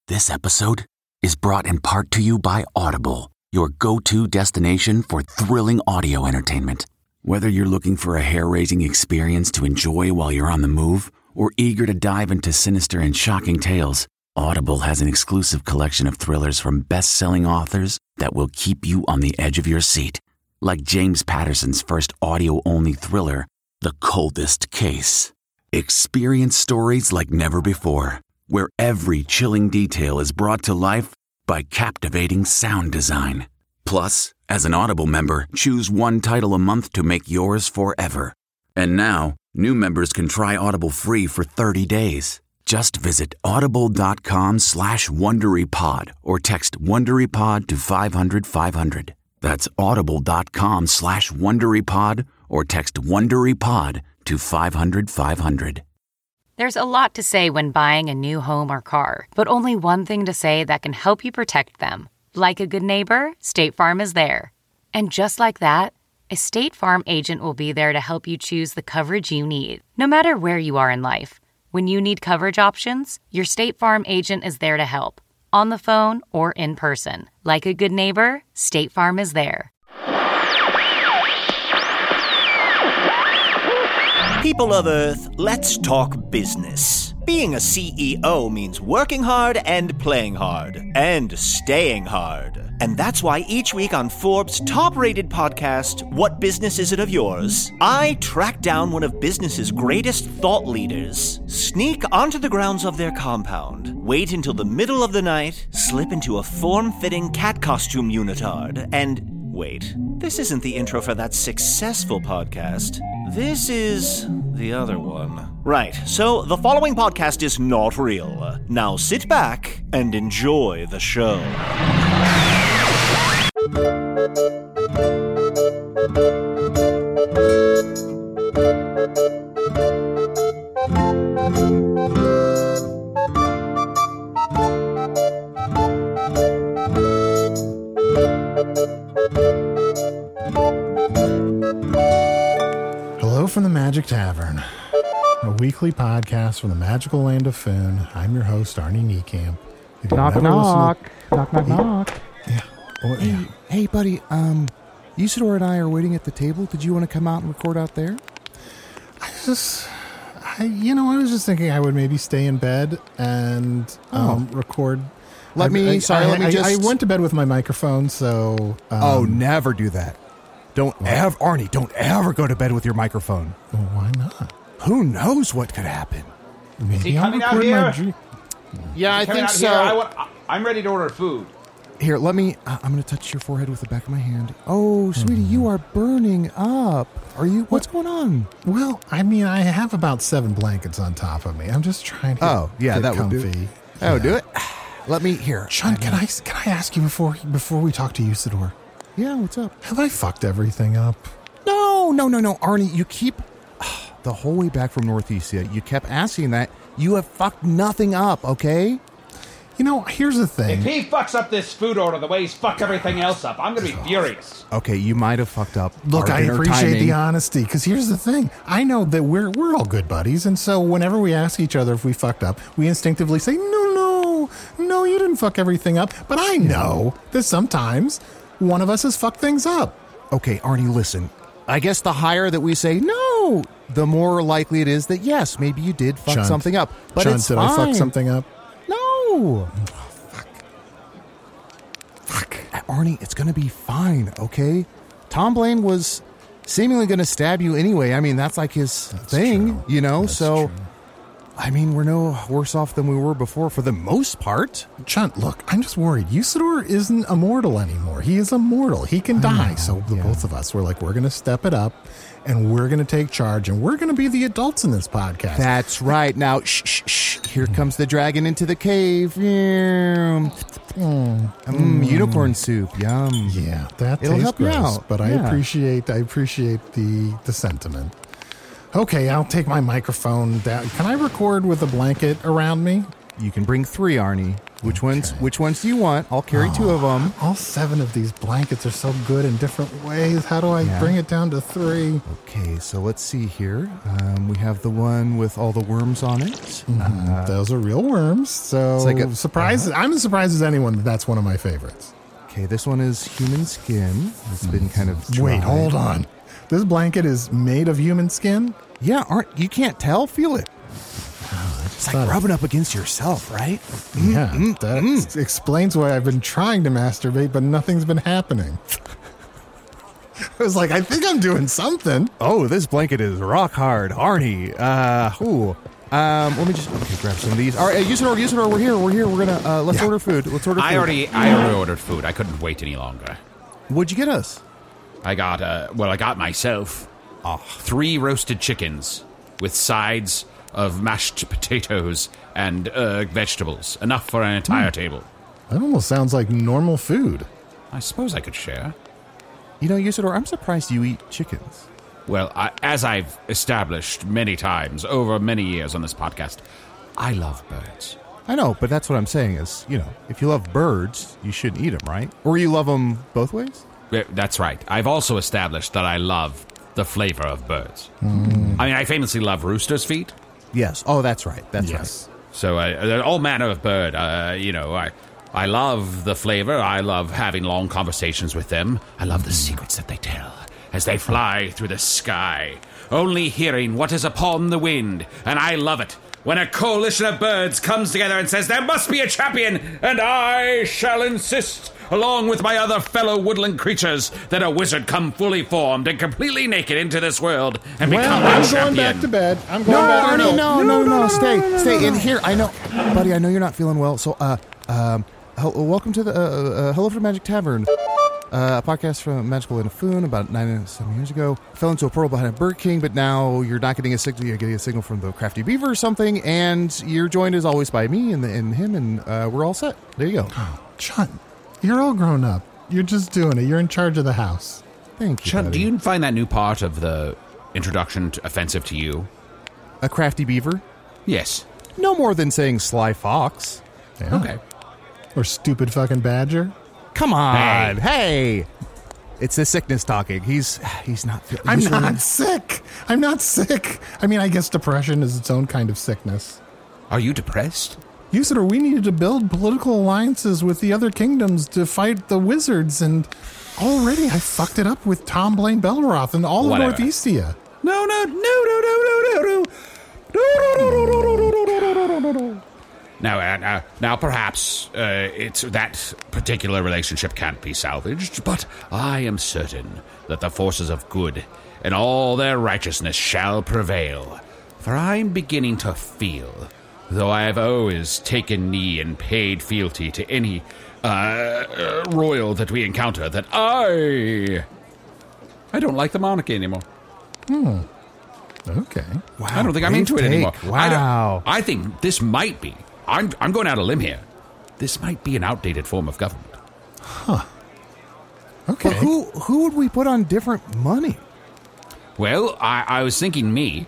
This episode is brought in part to you by Audible, your go-to destination for thrilling audio entertainment. Whether you're looking for a hair-raising experience to enjoy while you're on the move or eager to dive into sinister and shocking tales, Audible has an exclusive collection of thrillers from best-selling authors that will keep you on the edge of your seat. Like James Patterson's first audio-only thriller, The Coldest Case. Experience stories like never before, where every chilling detail is brought to life by captivating sound design. Plus, as an Audible member, choose one title a month to make yours forever. And now, new members can try Audible free for 30 days. Just visit audible.com/WonderyPod or text WonderyPod to 500-500. That's audible.com/WonderyPod or text WonderyPod to 500-500. There's a lot to say when buying a new home or car, but only one thing to say that can help you protect them. Like a good neighbor, State Farm is there. And just like that, a State Farm agent will be there to help you choose the coverage you need, no matter where you are in life. When you need coverage options, your State Farm agent is there to help, on the phone or in person. Like a good neighbor, State Farm is there. People of Earth, let's talk business. Being a CEO means working hard and playing hard and staying hard. And that's why each week on Forbes' top-rated podcast, What Business Is It of Yours?, I track down one of business's greatest thought leaders, sneak onto the grounds of their compound, wait until the middle of the night, slip into a form-fitting cat costume unitard, and wait, this isn't the intro for that successful podcast. This is the other one. Right, so the following podcast is not real. Now sit back and enjoy the show. Hello from the Magic Tavern, a weekly podcast from the magical land of Foon. I'm your host, Arnie Niekamp. Knock, knock. Knock, knock, knock. Yeah. Oh, yeah. Hey, buddy, Usador and I are waiting at the table. Did you want to come out and record out there? I was just thinking I would maybe stay in bed and record. I went to bed with my microphone, so... never do that. Don't ever go to bed with your microphone. Well, why not? Who knows what could happen? Maybe Is he coming out here? Yeah, I think so. I'm ready to order food. Here, let me... I'm going to touch your forehead with the back of my hand. Oh, sweetie, you are burning up. What's going on? Well, I mean, I have about 7 blankets on top of me. I'm just trying to get comfy. Would do it. That would do it. Let me... Here. Sean, can I ask you before we talk to Usador? Yeah, what's up? Have I fucked everything up? No. Arnie, you keep... The whole way back from Northeastia, you kept asking that. You have fucked nothing up, okay? You know, here's the thing. If he fucks up this food order the way he's fucked everything else up, I'm going to be furious. Okay, you might have fucked up. Look, I appreciate the honesty, because here's the thing. I know that we're all good buddies, and so whenever we ask each other if we fucked up, we instinctively say, no, you didn't fuck everything up. But I know that sometimes one of us has fucked things up. Okay, Arnie, listen. I guess the higher that we say no, the more likely it is that, yes, maybe you did fuck something up. But Sean, it's did fine. I fuck something up? No. Oh, fuck. Arnie, it's going to be fine, okay? Tom Blaine was seemingly going to stab you anyway. I mean, that's like his thing, true. you know? That's so, true. I mean, we're no worse off than we were before for the most part. Chunt, look, I'm just worried. Usador isn't immortal anymore. He is immortal. He can die. So both of us, we're going to step it up, and we're going to take charge, and we're going to be the adults in this podcast. That's right. Now, shh. Here comes the dragon into the cave. Unicorn soup. Yum. Yeah, that It'll tastes help you gross, out. but Yeah. I appreciate the sentiment. Okay, I'll take my microphone down. Can I record with a blanket around me? You can bring 3, Arnie. Which ones do you want? I'll carry 2 of them. All 7 of these blankets are so good in different ways. How do I bring it down to 3? Okay, so let's see here. We have the one with all the worms on it. Those are real worms. So like a- surprised. I'm as surprised as anyone that's one of my favorites. Okay, this one is human skin. It's been kind of dried. Wait, hold on. This blanket is made of human skin? Yeah, you can't tell? Feel it. It's like rubbing up against yourself, right? Yeah, that explains why I've been trying to masturbate, but nothing's been happening. I was like, I think I'm doing something. Oh, this blanket is rock hard, Arnie. Let me just grab some of these. All right, Usador, we're here. We're gonna let's order food. Let's order food. I already ordered food. I couldn't wait any longer. What'd you get us? I got myself 3 roasted chickens with sides of mashed potatoes and vegetables, enough for an entire table. That almost sounds like normal food. I suppose I could share. You know, Usador, I'm surprised you eat chickens. Well, as I've established many times over many years on this podcast, I love birds. I know, but that's what I'm saying is, if you love birds, you shouldn't eat them, right? Or you love them both ways? That's right. I've also established that I love the flavor of birds. I mean, I famously love rooster's feet. Yes. Oh, that's right. That's right. So all manner of bird. I love the flavor. I love having long conversations with them. I love the secrets that they tell as they fly through the sky, only hearing what is upon the wind. And I love it when a coalition of birds comes together and says, there must be a champion, and I shall insist, along with my other fellow woodland creatures, that a wizard come fully formed and completely naked into this world and become our champion. I'm going back to bed. Arnie, no. Stay in here. I know, buddy, I know you're not feeling well. So, welcome to the Hello from Magic Tavern, a podcast from Magical Inafune about 7 years ago. Fell into a portal behind a Burger King, but now you're not getting a signal. You're getting a signal from the Crafty Beaver or something, and you're joined as always by me and him, and we're all set. There you go. Oh, Chun, you're all grown up. You're just doing it. You're in charge of the house. Thank you, Chun, buddy. do you find that new part of the introduction offensive to you? A Crafty Beaver? Yes. No more than saying Sly Fox. Yeah. Okay. Or stupid fucking badger. Come on. Hey. It's the sickness talking. He's not... I'm not sick. I'm not sick. I mean, I guess depression is its own kind of sickness. Are you depressed? Usador, we needed to build political alliances with the other kingdoms to fight the wizards, and already I fucked it up with Tom Blaine Belroth and all of Northeastia. No. Now, perhaps it's that particular relationship can't be salvaged, but I am certain that the forces of good and all their righteousness shall prevail. For I'm beginning to feel, though I have always taken knee and paid fealty to any royal that we encounter, that I don't like the monarchy anymore. Okay. Wow, I don't think I'm into it anymore. Wow. I think this might be. I'm going out on a limb here. This might be an outdated form of government. Okay. But who would we put on different money? Well, I was thinking me.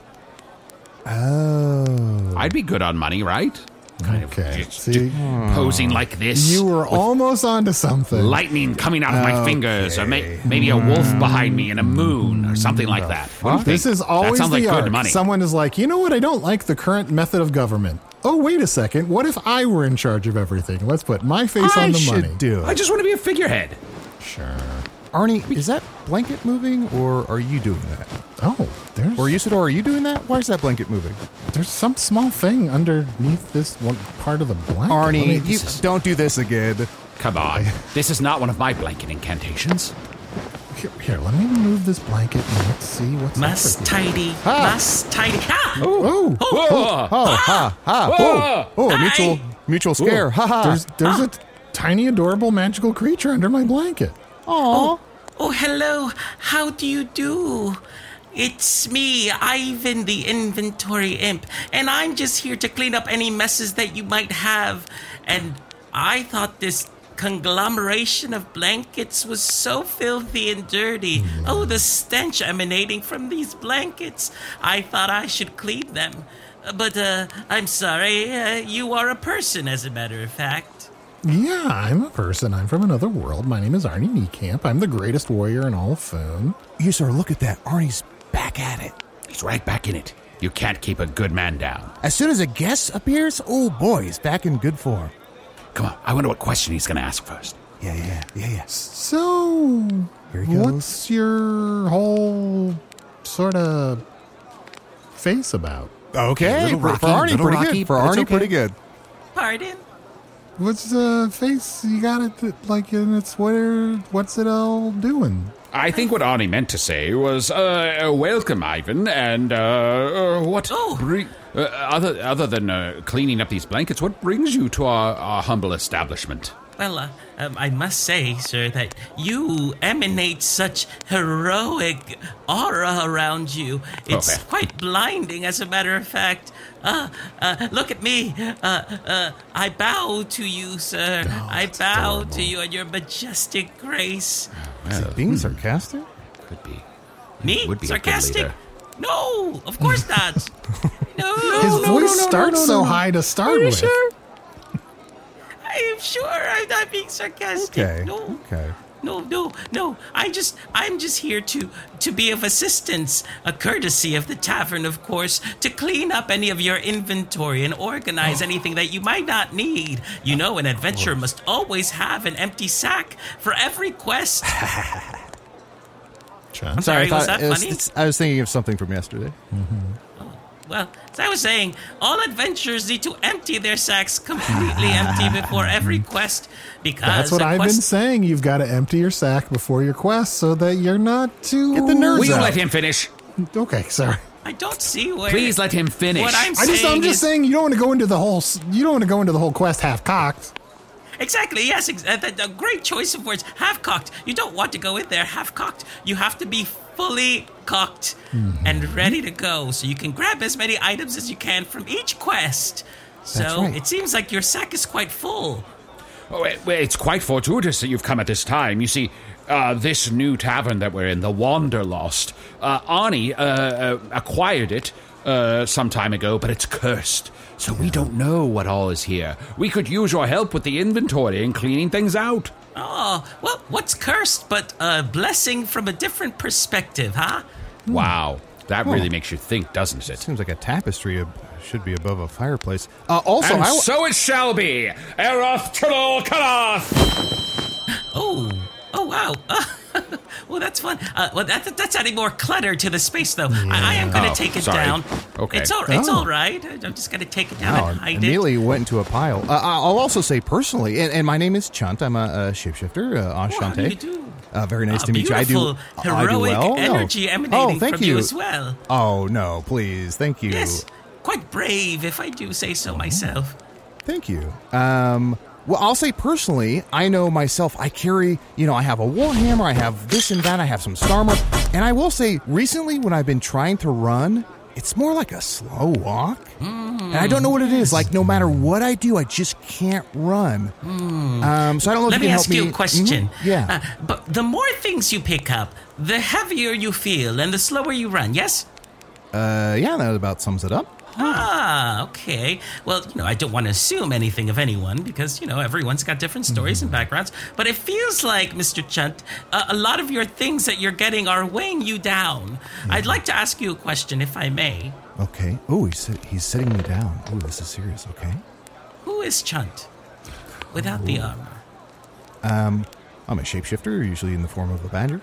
Oh. I'd be good on money, right? Kind Okay. of See? posing like this. You were with almost onto something. lightning coming out of my fingers, or maybe a wolf behind me and a moon, or something like that. What do you This think? is always that sounds the like arc. good money. Someone is like, you know what? I don't like the current method of government. Oh, wait a second. What if I were in charge of everything? Let's put my face on the money. do I it. just want to be a figurehead. Sure. Arnie, is that blanket moving, or are you doing that? Oh, Or Usador, are you doing that? Why is that blanket moving? there's some small thing underneath this one part of the blanket. Arnie, this is- don't do this again. Come on. This is not one of my blanket incantations. Here, let me remove this blanket and let's see what's Must under here. tidy. Must tidy. Ah! Oh, Oh, mutual scare. Ha ha. there's a tiny, adorable, magical creature under my blanket. Aw. Oh, hello. How do you do? It's me, Ivan the Inventory Imp, and I'm just here to clean up any messes that you might have. And I thought this conglomeration of blankets was so filthy and dirty. Oh, the stench emanating from these blankets. I thought I should clean them. But I'm sorry, you are a person, as a matter of fact. Yeah, I'm a person. I'm from another world. My name is Arnie Niekamp. I'm the greatest warrior in all of Foon. You sir, look at that. Arnie's back at it. He's right back in it. You can't keep a good man down. As soon as a guest appears, oh boy, he's back in good form. Come on, I wonder what question he's going to ask first. Yeah. So, Here he goes. what's your whole sort of face about? Okay, Little for Rocky, Arnie, Little pretty Rocky, good. For but it's Arnie, okay. pretty good. Pardon? What's the face you got it like in its what's it all doing? I think what Arnie meant to say was, welcome, Ivan, and, what... Oh. Other than cleaning up these blankets, what brings you to our humble establishment? Well, I must say, sir, that you emanate such heroic aura around you. It's Okay. quite blinding, as a matter of fact. Look at me. I bow to you, sir. I bow to you and your majestic grace. Well, Being sarcastic? could be. Me? Would be a good Sarcastic? leader. No, of course not. No. His voice starts so high to start with. I am sure I'm not being sarcastic. Okay. No. Okay. No. I'm just here to be of assistance, a courtesy of the tavern, of course, to clean up any of your inventory and organize anything that you might not need. You know, an adventurer must always have an empty sack for every quest. I'm sorry, was that funny? I was thinking of something from yesterday. Well, as I was saying, all adventurers need to empty their sacks completely empty before every quest, because That's what a I've been quest- saying. You've got to empty your sack before your quest so that you're not too... Get the nerds Will you out. let him finish? Okay, sorry. I don't see where. Please let him finish. What I'm I'm saying just is saying you don't want to go into the whole... You don't want to go into the whole quest half-cocked. exactly yes. A great choice of words. Half cocked. You don't want to go in there half cocked. You have to be fully cocked and ready to go, so you can grab as many items as you can from each quest. So That's right. it seems like your sack is quite full. Oh, it's quite fortuitous that you've come at this time. You see, this new tavern that we're in, the Wanderlost, Arnie acquired it some time ago, but it's cursed. So we don't know what all is here. We could use your help with the inventory and cleaning things out. Oh, well, what's cursed but a blessing from a different perspective, huh? Wow. That really makes you think, doesn't it? Seems like a tapestry should be above a fireplace. Also, And so it shall be. Eroth Trudel Karath! Oh, wow. Well, that's fun. Well, that's adding more clutter to the space, though. I am going to Oh, take it sorry. down. Okay. It's all right. I'm just going to take it down and hide immediately it. went into a pile. I'll also say personally, and my name is Chunt. I'm a shapeshifter. How do you Enchanté. do? Very nice to meet you. Beautiful, I do heroic well. energy emanating thank from you as well. Oh no, please, thank you. Yes, quite brave, if I do say so myself. Thank you. Well, I'll say personally, I know myself, I carry, I have a warhammer, I have this and that, I have some Starmer, and I will say, recently when I've been trying to run, it's more like a slow walk, and I don't know what it is. Like, no matter what I do, I just can't run. So I don't know if Let you me can help ask you a question. Mhm. Yeah. But the more things you pick up, the heavier you feel and the slower you run, yes? Yeah, that about sums it up. Ah, okay. Well, I don't want to assume anything of anyone because, everyone's got different stories and backgrounds. But it feels like, Mr. Chunt, a lot of your things that you're getting are weighing you down. I'd like to ask you a question, if I may. Okay. Oh, he's sitting me down. Oh, this is serious. Okay. Who is Chunt without the armor? I'm a shapeshifter, usually in the form of a badger.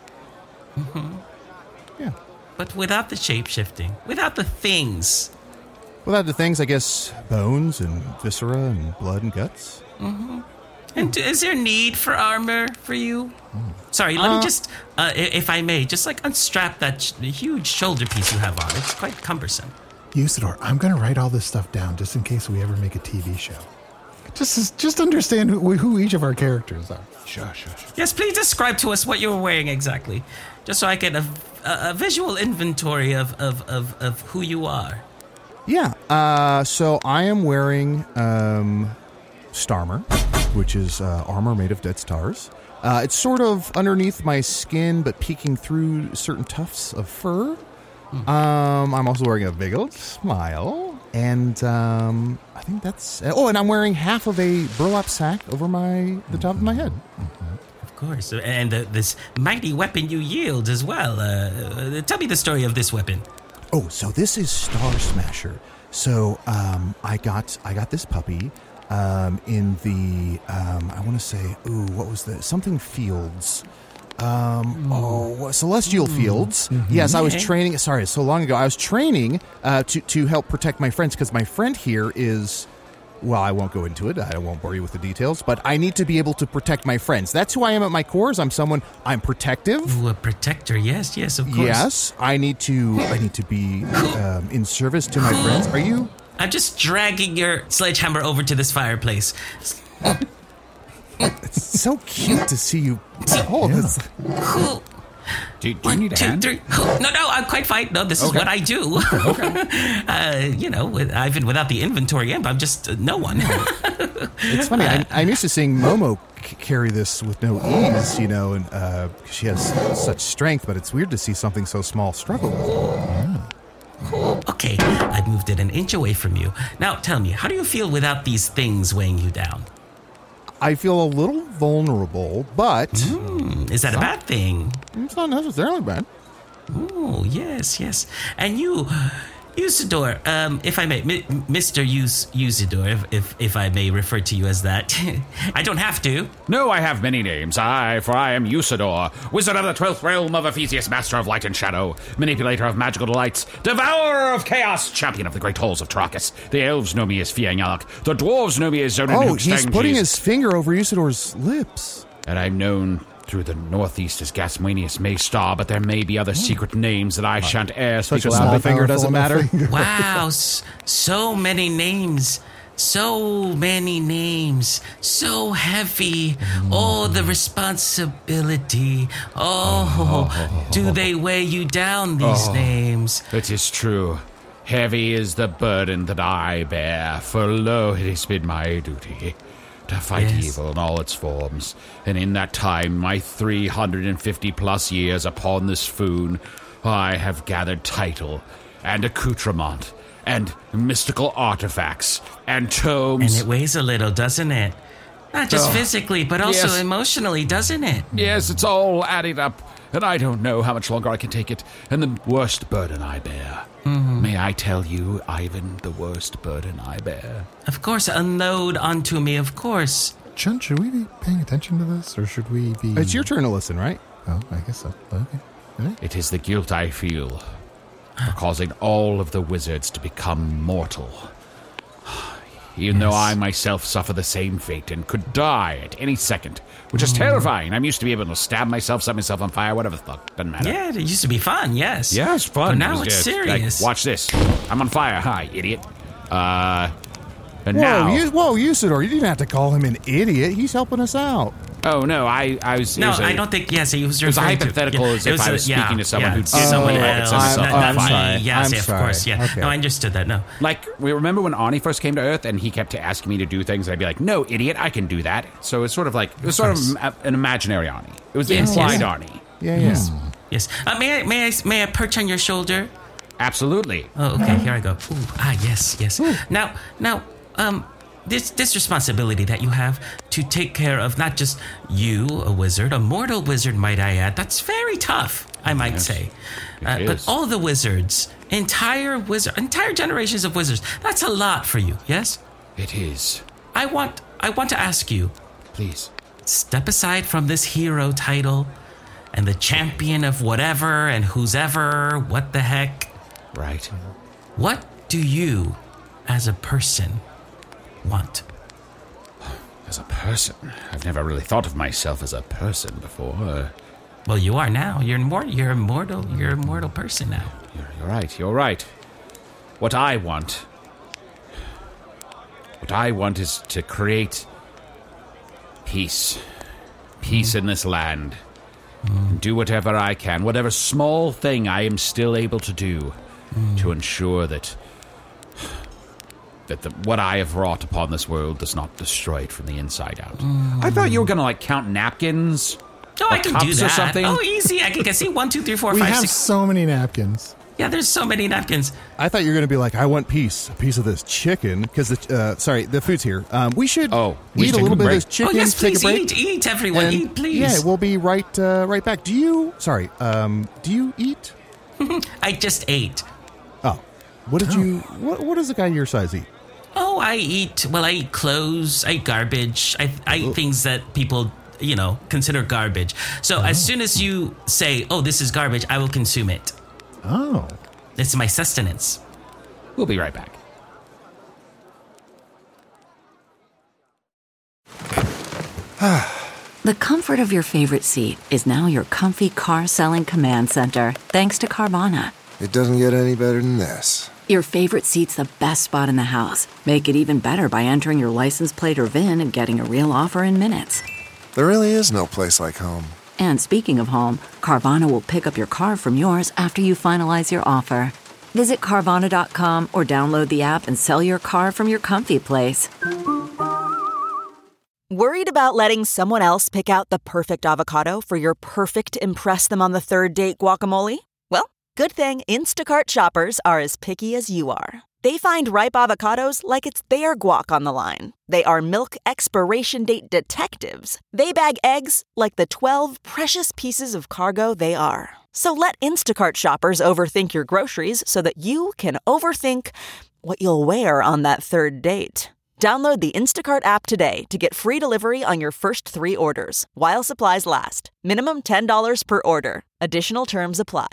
Mm-hmm. Yeah. But without the shape-shifting, without the things. Without the things, I guess, bones and viscera and blood and guts. Mm-hmm. And is there need for armor for you? Sorry, let me just, if I may, just unstrap that huge shoulder piece you have on. It's quite cumbersome. Usador, I'm going to write all this stuff down just in case we ever make a TV show. Just understand who each of our characters are. Sure. Yes, please describe to us what you're wearing exactly, just so I get a visual inventory of who you are. Yeah, so I am wearing Starmer, which is armor made of dead stars. It's sort of underneath my skin, but peeking through certain tufts of fur. I'm also wearing a big old smile. And I think that's... Oh, and I'm wearing half of a burlap sack over the top of my head. Of course. And this mighty weapon you yield as well. Tell me the story of this weapon. Oh, so this is Star Smasher. So I got this puppy in the I want to say what was the something Fields. Celestial Fields. Mm-hmm. Yes, I was training. Sorry, so long ago. I was training to help protect my friends because my friend here is. Well, I won't go into it. I won't bore you with the details, but I need to be able to protect my friends. That's who I am at my core. I'm protective. Ooh, a protector. Yes, of course. Yes, I need to be in service to my friends. Are you? I'm just dragging your sledgehammer over to this fireplace. It's so cute to see you hold this. Do you need a hand? 2, 3. No, I'm quite fine. No, this is what I do. Even without the inventory imp, I'm just no one. It's funny. I'm used to seeing Momo carry this with no ease, and she has such strength, but it's weird to see something so small struggle with it. Okay, I've moved it an inch away from you. Now, tell me, how do you feel without these things weighing you down? I feel a little vulnerable, but... is that a bad thing? It's not necessarily bad. Oh, yes. And you, Usador, if I may, Mr. Usador, if I may refer to you as that. I don't have to. No, I have many names. For I am Usador, wizard of the 12th realm of Ephesius, master of light and shadow, manipulator of magical delights, devourer of chaos, champion of the great halls of Trakus. The elves know me as Fiangyalak. The dwarves know me as Zonin. Oh, he's putting his finger over Usador's lips. And I'm known through the northeast as Gasmanius Maystar, but there may be other secret names that I shan't air. Such a small finger doesn't matter. Wow, so many names. So many names. So heavy. Oh, the responsibility. Oh, do they weigh you down, these names? It is true. Heavy is the burden that I bear, for lo, it has been my duty to fight evil in all its forms. And in that time, my 350-plus years upon this Foon, I have gathered title and accoutrement and mystical artifacts and tomes. And it weighs a little, doesn't it? Not just physically, but also emotionally, doesn't it? Yes, it's all adding up, and I don't know how much longer I can take it, and the worst burden I bear. May I tell you, Ivan, the worst burden I bear? Of course, unload onto me, of course. Chun, should we be paying attention to this, or should we be... It's your turn to listen, right? Oh, I guess so. Okay. Right. It is the guilt I feel for causing all of the wizards to become mortal. Even though I myself suffer the same fate and could die at any second, which is terrifying. I'm used to be able to stab myself, set myself on fire, whatever the fuck. Doesn't matter. Yeah, it used to be fun, yes. Yeah, it's fun. But now it's serious. Like, watch this. I'm on fire. Hi, idiot. And Whoa, Usador, you didn't have to call him an idiot. He's helping us out. Oh, no, I was... No, I don't think... Yes, he was... It was a hypothetical as if I was speaking to someone who'd someone else. I'm sorry. Yes, I'm of sorry. course, yeah. Okay. No, I understood that, no. Like, we remember when Ani first came to Earth and he kept asking me to do things, and I'd be like, no, idiot, I can do that. So it's sort of like... It was sort of an imaginary Ani. It was the implied Ani. Yeah. Yes. May I perch on your shoulder? Absolutely. Oh, okay, here I go. Ooh, yes. Ooh. Now, this responsibility that you have to take care of not just you, a wizard, a mortal wizard, might I add, that's very tough, I might say. But all the wizards, entire generations of wizards, that's a lot for you, yes? It is. I want to ask you, please, step aside from this hero title and the champion of whatever and who's ever, what the heck. Right. What do you, as a person, want? As a person? I've never really thought of myself as a person before. Well, you are now. You're a mortal person now. You're right. What I want is to create peace. Peace in this land. And do whatever I can, whatever small thing I am still able to do to ensure that what I have wrought upon this world does not destroy it from the inside out. I thought you were going to, count napkins. Oh, I can do that. Or something. Oh, easy. I can see 1, 2, 3, 4, 5, 6. We have so many napkins. Yeah, there's so many napkins. I thought you were going to be like, I want a piece of this chicken, because the food's here. We should we eat should a little take a bit of break. this chicken. Oh, yes, take a please, break. eat, everyone, And, eat, please. Yeah, we'll be right back. Do you eat? I just ate. Oh, what does a guy your size eat? Oh, I eat clothes, I eat garbage, I eat things that people, consider garbage. So as soon as you say, oh, this is garbage, I will consume it. Oh. It's my sustenance. We'll be right back. The comfort of your favorite seat is now your comfy car selling command center, thanks to Carvana. It doesn't get any better than this. Your favorite seat's the best spot in the house. Make it even better by entering your license plate or VIN and getting a real offer in minutes. There really is no place like home. And speaking of home, Carvana will pick up your car from yours after you finalize your offer. Visit Carvana.com or download the app and sell your car from your comfy place. Worried about letting someone else pick out the perfect avocado for your perfect impress them on the third date guacamole? Well, good thing Instacart shoppers are as picky as you are. They find ripe avocados like it's their guac on the line. They are milk expiration date detectives. They bag eggs like the 12 precious pieces of cargo they are. So let Instacart shoppers overthink your groceries so that you can overthink what you'll wear on that third date. Download the Instacart app today to get free delivery on your first 3 orders, while supplies last. Minimum $10 per order. Additional terms apply.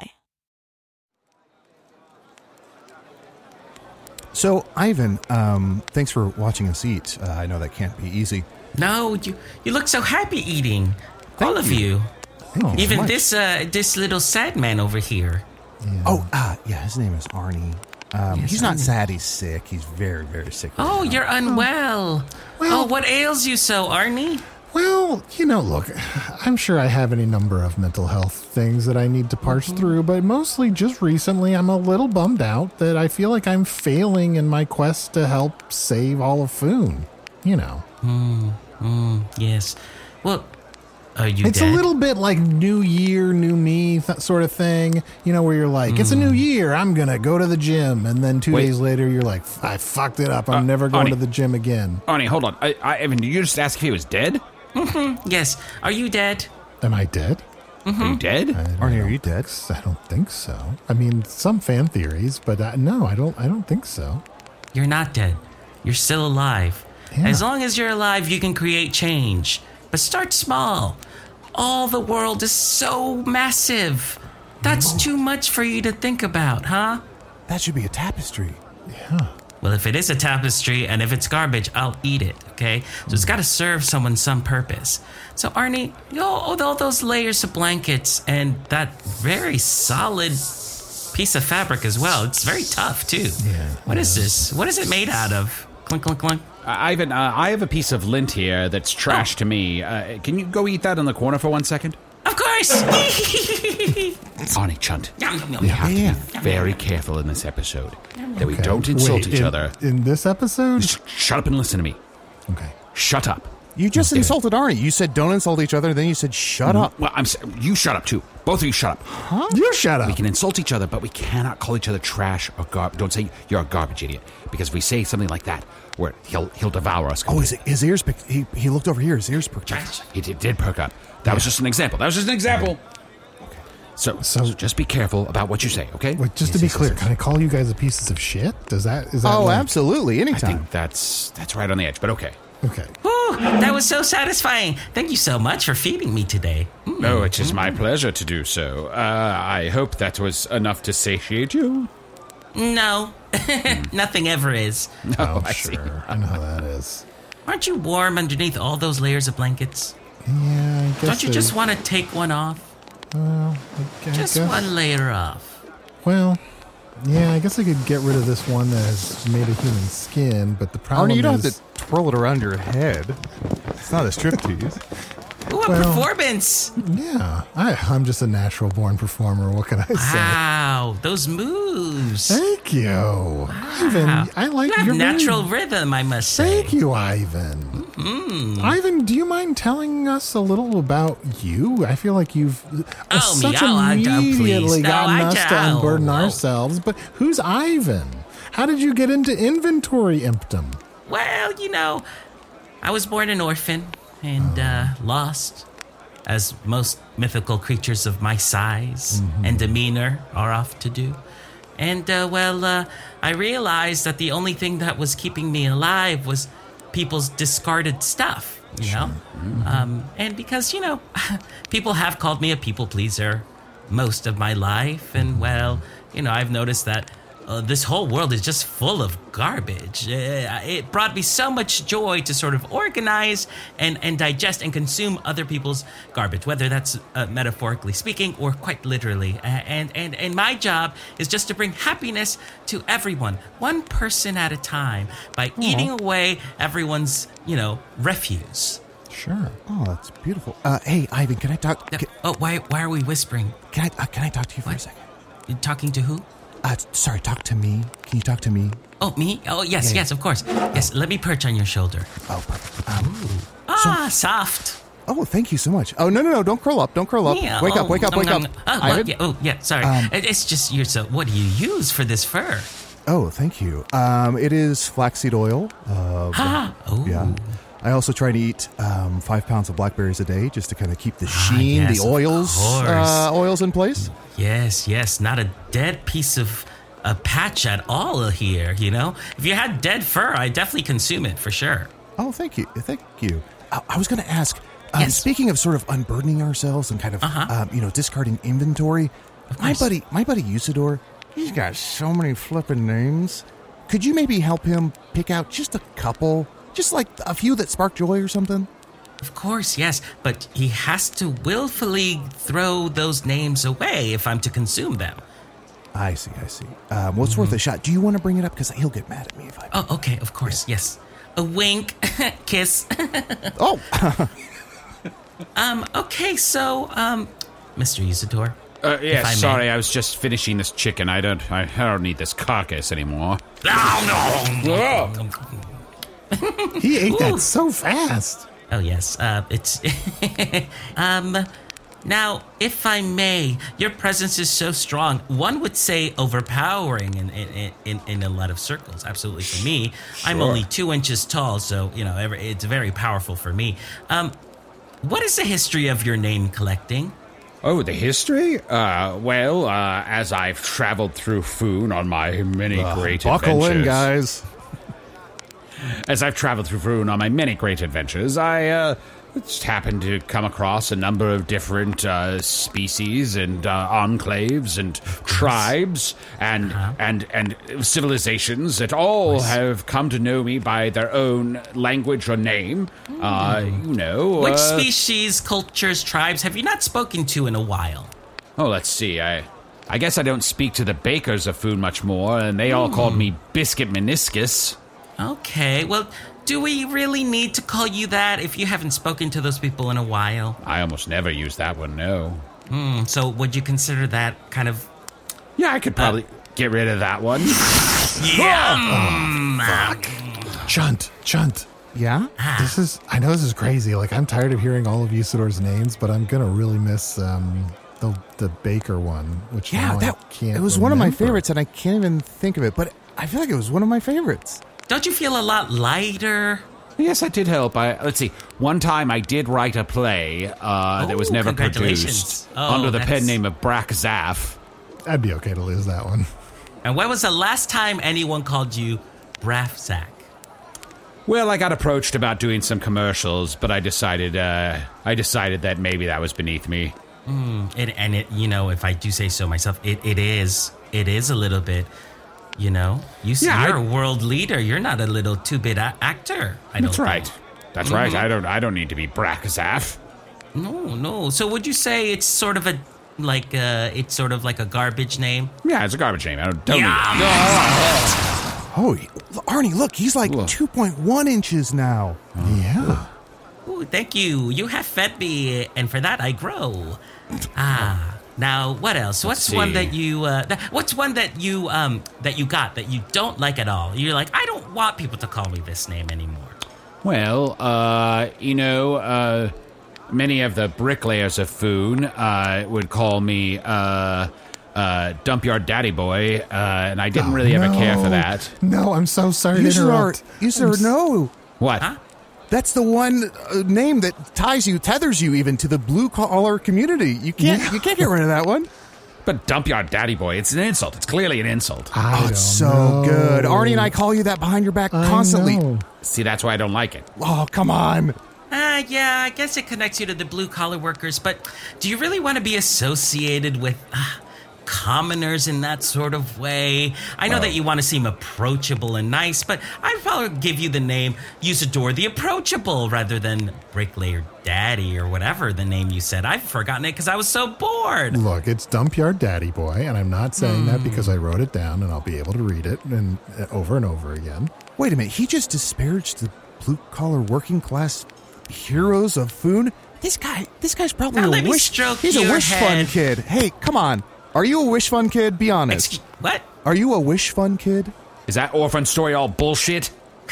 So, Ivan, thanks for watching us eat. I know that can't be easy. No, you look so happy eating. All of you. Oh, Even much. this little sad man over here. Yeah. His name is Arnie. He's not sad, he's sick. He's very, very sick. Oh, you're unwell. Well- What ails you so, Arnie? Well, look, I'm sure I have any number of mental health things that I need to parse through, but mostly just recently I'm a little bummed out that I feel like I'm failing in my quest to help save all of Foon. Yes. Well, are you It's dead? a little bit like new year, new me sort of thing, where you're like, it's a new year, I'm going to go to the gym. And then 2 Wait. days later, you're like, I fucked it up. I'm never going Arnie. to the gym again. Arnie, hold on. Evan, did you just ask if he was dead? Yes. Are you dead? Am I dead? Are you dead? Arnie, are you dead? I don't think so. I mean, some fan theories, but no, I don't think so. You're not dead. You're still alive. Yeah. As long as you're alive, you can create change. But start small. All the world is so massive. That's too much for you to think about, huh? That should be a tapestry. Yeah. Well, if it is a tapestry and if it's garbage, I'll eat it, okay? So it's got to serve someone some purpose. So, Arnie, all those layers of blankets and that very solid piece of fabric as well. It's very tough, too. Yeah. What is this? What is it made out of? Clink, clink, clink. Ivan, I have a piece of lint here that's trash to me. Can you go eat that in the corner for 1 second? Of course! Arnie, Chunt, Yum, yum, yum, we have Yeah. to be very careful in this episode that we Okay. don't insult Wait, each other. In this episode? Shut up and listen to me. Okay. Shut up. You just Okay. insulted Arnie. You said don't insult each other, then you said shut up. Well, you shut up too. Both of you shut up. You shut up. We can insult each other, but we cannot call each other trash or garbage. Don't say you're a garbage idiot, because if we say something like that, where he'll devour us. Oh, his ears picked. He looked over here. His ears perked up. Trash. He did perk up. That was just an example. So just be careful about what you say, okay? Wait, just to be clear, can I call you guys a pieces of shit? Is that Oh, like- absolutely. I Anytime. think that's right on the edge, but okay. Okay. Whew, that was so satisfying. Thank you so much for feeding me today. No, it is my pleasure to do so. I hope that was enough to satiate you. No, nothing ever is. Oh, I see. sure. I know how that is. Aren't you warm underneath all those layers of blankets? Yeah, I guess. Don't you just want to take one off? I Just guess. one layer off. Well, yeah, I guess I could get rid of this one that is made of human skin, but the problem Arnie, you don't is... have to twirl it around your head. It's not a striptease. Ooh, a Well- performance. Yeah, I'm just a natural-born performer. What can I say? Wow, those moves. Thank you, Ivan. I like You have your natural rhythm, I must say. Thank you, Ivan. Ivan, do you mind telling us a little about you? I feel like you've immediately gotten us to unburden ourselves. But who's Ivan? How did you get into inventory impdom? Well, I was born an orphan and lost, as most mythical creatures of my size and demeanor are oft to do. And, I realized that the only thing that was keeping me alive was people's discarded stuff, and because, people have called me a people pleaser most of my life. And, I've noticed that this whole world is just full of garbage. It brought me so much joy to sort of organize and digest and consume other people's garbage, whether that's metaphorically speaking or quite literally. And my job is just to bring happiness to everyone, one person at a time, by eating away everyone's, refuse. Sure. Oh, that's beautiful. Hey, Ivan, can I talk? Why are we whispering? Can I talk to you for a second? You're talking to who? Sorry, talk to me. Can you talk to me? Oh, me? Oh, yes, yes, of course. Yes, let me perch on your shoulder. Oh, perfect. Soft. Oh, thank you so much. Oh, no, don't curl up. Yeah, wake up. Ivan? Sorry. It's just, what do you use for this fur? Oh, thank you. It is flaxseed oil. Yeah. I also try to eat 5 pounds of blackberries a day just to kind of keep the sheen, the oils in place. Yes, not a dead piece of a patch at all here, If you had dead fur, I'd definitely consume it for sure. Oh, thank you. I was going to ask, speaking of sort of unburdening ourselves and kind of, discarding inventory, my buddy Usador, he's got so many flippin' names. Could you maybe help him pick out just a couple? Just like a few that spark joy or something? Of course, yes, but he has to willfully throw those names away if I'm to consume them. I see. Well, it's worth a shot. Do you want to bring it up? Because he'll get mad at me if I... Oh, okay, of course, yes. A wink, kiss. Oh! Okay, so, Mr. Usador. Yes, sorry, I was just finishing this chicken. I don't need this carcass anymore. No! He ate that so fast. Oh, yes. It's... Now, if I may, your presence is so strong. One would say overpowering in a lot of circles. Absolutely for me. Sure. I'm only 2 inches tall, so, it's very powerful for me. What is the history of your name collecting? Oh, the history? As I've traveled through Foon on my many great adventures... Buckle in, guys. As I've traveled through Foon on my many great adventures, I just happened to come across a number of different species and enclaves and tribes and civilizations that all have come to know me by their own language or name. Which species, cultures, tribes have you not spoken to in a while? Oh, let's see. I guess I don't speak to the bakers of Foon much more, and they all called me Biscuit Meniscus. Okay, well, do we really need to call you that if you haven't spoken to those people in a while? I almost never use that one, no. So would you consider that kind of... Yeah, I could probably get rid of that one. Fuck. Chunt. Yeah? I know this is crazy. Like, I'm tired of hearing all of Usador's names, but I'm going to really miss the baker one, which I can't it was remember. One of my favorites, and I can't even think of it, but I feel like it was one of my favorites. Don't you feel a lot lighter? Yes, that did help. Let's see. One time I did write a play that was never produced under the pen name of Brack Zaff. I'd be okay to lose that one. And when was the last time anyone called you Braffsack? Well, I got approached about doing some commercials, but I decided that maybe that was beneath me. If I do say so myself, it is a little bit. You're a world leader. You're not a little 2-bit actor. That's right. I don't need to be Brack Zaff. No. So would you say it's sort of like a garbage name? Yeah, it's a garbage name. I don't need it. Oh, Arnie, look, he's like 2.1 inches now. Yeah. Ooh, thank you. You have fed me, and for that I grow. Now, what else? What's one that you got that you don't like at all? You're like, I don't want people to call me this name anymore. Well, many of the bricklayers of Foon would call me Dump Yard Daddy Boy, and I didn't really ever care for that. No, I'm so sorry to interrupt. No. What? Huh? That's the one name that tethers you even to the blue-collar community. You can't get rid of that one. But Dump Yard Daddy Boy, it's an insult. It's clearly an insult. It's so good. Arnie and I call you that behind your back constantly. know. See, that's why I don't like it. Oh, come on. Yeah, I guess it connects you to the blue-collar workers, but do you really want to be associated with commoners in that sort of way? I know that you want to seem approachable and nice, but I'd probably give you the name Usador the Approachable rather than Bricklayer Daddy or whatever the name you said. I've forgotten it because I was so bored. Look, it's Dump Yard Daddy Boy, and I'm not saying that because I wrote it down and I'll be able to read it and over and over again. Wait a minute. He just disparaged the blue-collar working-class heroes of Foon? This guy's probably Now let me wish. stroke He's a your wish head. fun kid. Hey, come on. Are you a wish fun kid? Be honest. What? Are you a wish fun kid? Is that orphan story all bullshit?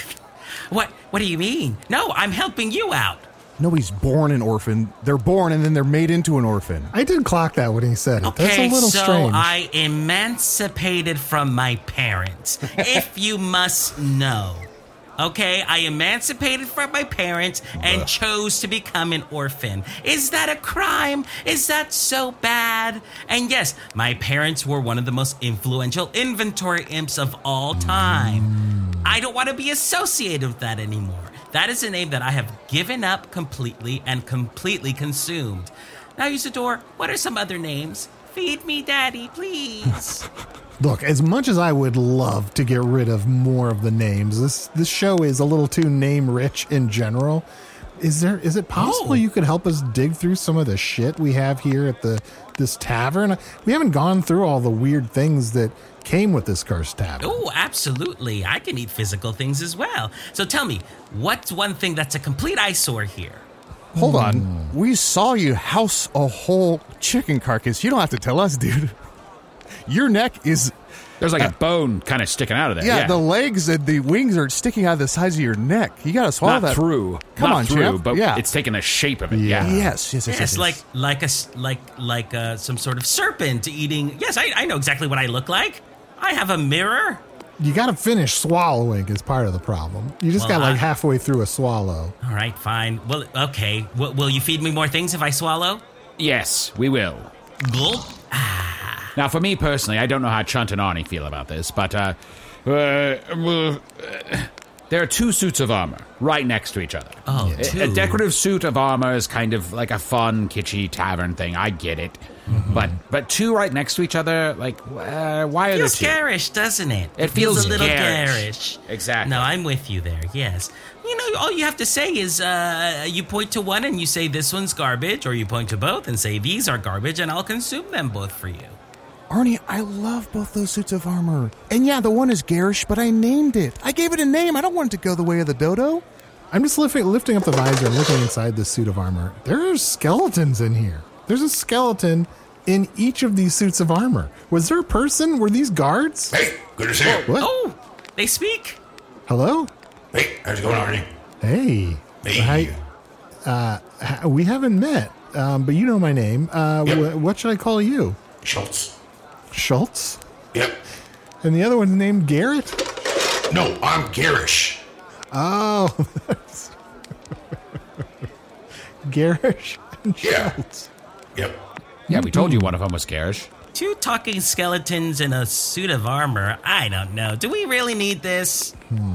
What do you mean? No, I'm helping you out. Nobody's born an orphan. They're born and then they're made into an orphan. I did clock that when he said it. That's a Okay, little so strange. I emancipated from my parents, if you must know. Okay, I emancipated from my parents and chose to become an orphan. Is that a crime? Is that so bad? And yes, my parents were one of the most influential inventory imps of all time. I don't want to be associated with that anymore. That is a name that I have given up completely and completely consumed. Now, Usador, what are some other names? Feed me, Daddy, please. Look, as much as I would love to get rid of more of the names, this show is a little too name rich in general. Is it possible you could help us dig through some of the shit we have here at this tavern? We haven't gone through all the weird things that came with this cursed tavern. Oh, absolutely. I can eat physical things as well. So tell me, what's one thing that's a complete eyesore here? Hold on. We saw you house a whole chicken carcass. You don't have to tell us, dude. Your neck is... There's like a bone kind of sticking out of there. Yeah, the legs and the wings are sticking out of the sides of your neck. You got to swallow Not that. through. Come Not on, through, Jeff. but Yeah. it's taking the shape of it. Yeah. Yeah. Yes. like some sort of serpent eating. Yes, I know exactly what I look like. I have a mirror. You got to finish swallowing is part of the problem. You just Well, got like halfway through a swallow. All right, fine. Well, okay. Will you feed me more things if I swallow? Yes, we will. Gulp. Now, for me personally, I don't know how Chunt and Arnie feel about this, but there are two suits of armor right next to each other. Oh, A decorative suit of armor is kind of like a fun, kitschy tavern thing. I get it. Mm-hmm. But two right next to each other, like, why are there Feels two? garish, doesn't it? It feels a little garish. garish. Exactly. No, I'm with you there. Yes. You know, all you have to say is you point to one and you say this one's garbage, or you point to both and say these are garbage, and I'll consume them both for you. Arnie, I love both those suits of armor. And yeah, the one is garish, but I named it. I gave it a name. I don't want it to go the way of the dodo. I'm just lifting up the visor and looking inside this suit of armor. There are skeletons in here. There's a skeleton in each of these suits of armor. Was there a person? Were these guards? Hey, good to see you. What? Oh, they speak. Hello? Hey, how's it going, Arnie? Hey. Hey. Hi. We haven't met, but you know my name. Yep. What should I call you? Schultz. Schultz? Yep. And the other one's named Garrett? No, I'm garish. Oh. Garish and Yeah. Schultz. Yep. Yeah, we told you one of them was garish. Two talking skeletons in a suit of armor. I don't know. Do we really need this?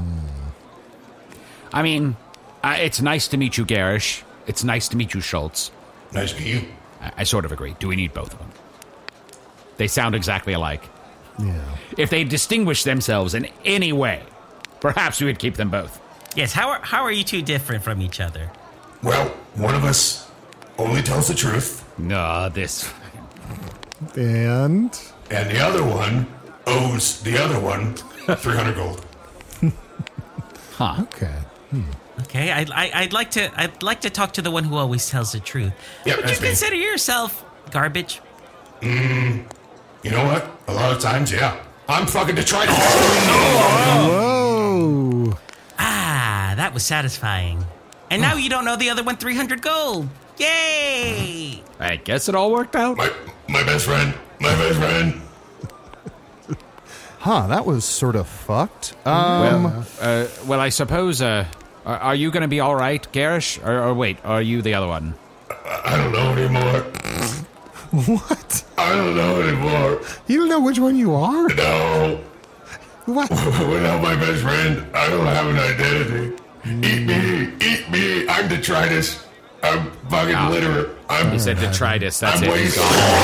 I mean, it's nice to meet you, Garish. It's nice to meet you, Schultz. Nice to meet you. I sort of agree. Do we need both of them? They sound exactly alike. Yeah. If they distinguish themselves in any way, perhaps we would keep them both. Yes, how are you two different from each other? Well, one of us only tells the truth, No, this... And and the other one owes the other one 300 gold. Huh. okay. Okay, I'd like to talk to the one who always tells the truth. Yep, Would you that's me. consider yourself garbage? You know what? A lot of times, yeah. I'm fucking detritus. Whoa. Ah, that was satisfying. And now you don't know the other won 300 gold. Yay! I guess it all worked out. My best friend. Huh, that was sort of fucked. Well, I suppose, are you going to be all right, Garish? Or wait, are you the other one? I don't know anymore. What? I don't know anymore. You don't know which one you are? No. What? Without my best friend, I don't have an identity. Eat me. I'm detritus. I'm fucking litter. He said detritus. That's I'm it. wasted.